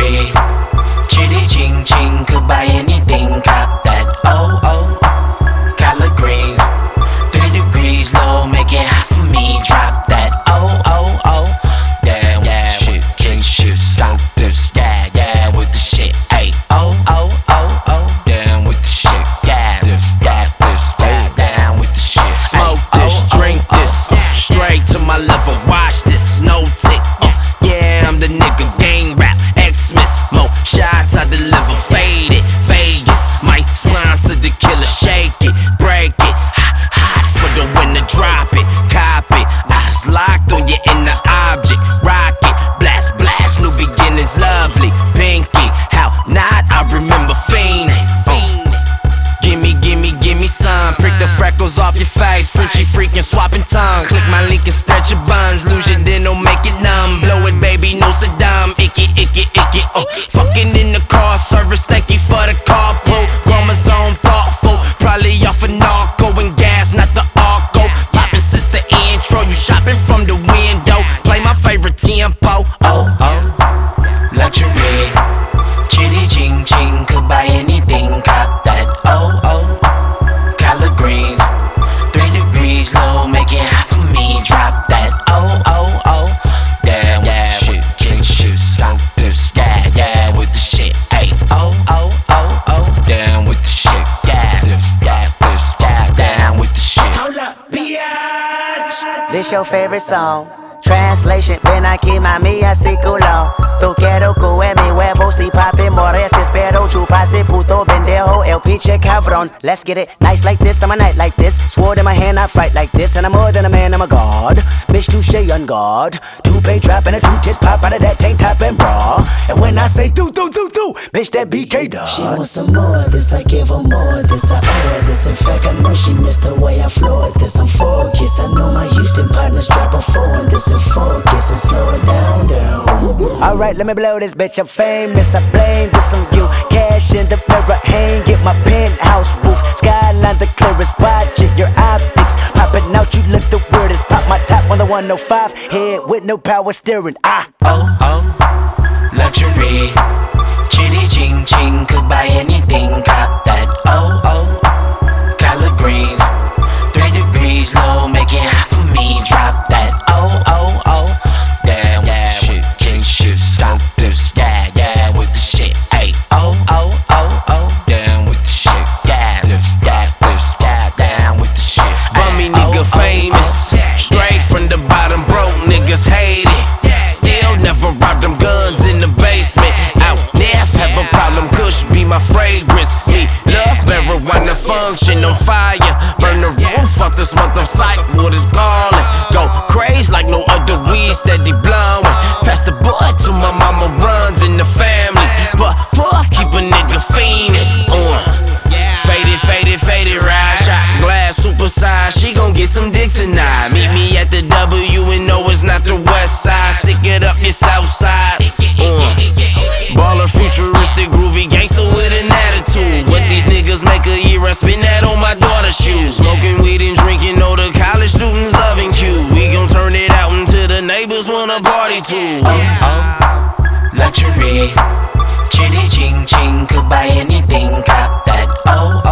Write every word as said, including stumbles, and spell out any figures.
luxury. Chitty ching ching, could buy anything, cop that. Oh oh, collard greens, three degrees low, make it hot for me. Drop that. Oh oh oh, damn yeah, shit, drink shit, stop this, yeah yeah with the shit. Ay oh oh oh oh, damn with the shit, yeah this, yeah this, yeah down with the shit. Smoke this, drink this, straight to my level. Watch this, no tick. Uh, yeah, I'm the nigga, gang rap, X-Miss. Mo shots I deliver, faded, Vegas. Might sponsor the killer, shake it, break it. Hot, hot for the winner, drop it, cop it. Eyes locked on your inner object, rock it, blast, blast. New beginnings, lovely, pinky. How not? I remember fiending. Uh. Gimme, gimme, gimme some. Prick the freckles off your face. Frenchy freaking swapping tongue. Click my link and stretch your buns. Lose your then don't make it numb. Blow it, baby, no Saddam. Icky, icky, icky. Uh, fucking in the car service. Thank you for the carpool. Chromosome thoughtful. Probably off a narco and gas, not the arco. Poppin' since the intro. You shopping from the window. Play my favorite tempo. Oh oh, luxury. Chitty ching ching, could buy anything, cop that. Oh oh, collard greens, three degrees low, make it hot for me. Drop that. Oh oh oh, damn yeah, shit, drink shit, smoke this, yeah yeah with the shit. Ay oh oh oh oh, down with the shit, yeah this, yeah this, yeah down with the shit. Hold up, biatch. This your favorite song. Translation, ven aquí mami así culo. Tú quiero que mi huevo si papi mores. Espero chupase puto pendejo el pinche cabrón. Let's get it, nice like this, I'm a night like this. Sword in my hand, I fight like this. And I'm more than a man, I'm a god. Bitch, touche on guard. Two-pay trap and a two-tits pop out of that tank top and bra. And when I say do, do, do, do, bitch, that B K dog. She wants some more, this I give her more. This I owe her, this in fact I know she missed the way I floored. This I'm focused, I know my Houston partners drop a four. This in focus and slow it down, down. Alright, let me blow this bitch, I'm famous, I blame this on you. Cash in the mirror, hang it, my penthouse roof. Skyline the clearest, watching your optics. Popping out, you look the weirdest. Pop my top on the one oh five, head with no power steering. Ah, oh oh, luxury. Chitty ching ching, could buy anything, cop that. Oh oh, collard greens, three degrees low, make it hot for me. Drop that. Oh oh oh, damn yeah, shit, drink shit, smoke this, yeah yeah with the shit. Ay oh oh oh oh, down with the shit, yeah this, yeah this, yeah down with the shit. Bummy nigga famous, straight from the bottom, broke niggas hate it. Still never robbed them guns in the basement. Out there, have a problem, Kush be my fragrance. Me love marijuana, function on fire. Burn the roof off this month of sight, what is calling. Go crazy like no other weed, steady blowing. Pass the boy to my mama, runs in the family. But puff, keep a nigga fiending. Uh. Faded, faded, faded, ride shot glass, super size. She gon' get some dick tonight. Meet me at the W and no, it's not the west side. Stick it up your south side. Uh. Baller, futuristic, groovy gangster with an attitude. What these niggas make a year, I spend that on my daughter's shoes. Smoking weed and drinking, all the college students loving Q. We gon' turn it out until the neighbors wanna party too. Oh oh, luxury. Chitty ching ching, could buy anything, cop that. Oh